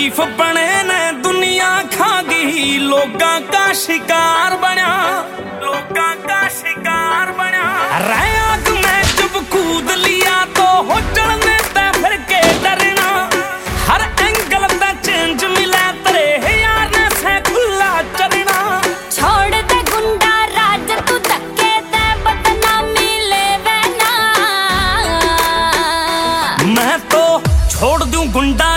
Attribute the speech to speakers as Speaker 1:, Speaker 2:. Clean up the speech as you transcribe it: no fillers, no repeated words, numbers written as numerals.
Speaker 1: शरीफ बने ने दुनिया खा गई, लोगां का शिकार बना, लोगां का शिकार बना। आग में जब कूद लिया तो हो चलने तय फिर के डरना, हर एंगल दा चेंज मिला तेरे यार ने से खुला चलना।
Speaker 2: छोड़ दे गुंडा राज तू धक्के दे बदनामी लेवे ना।
Speaker 1: मैं तो छोड़ दूं गुंडा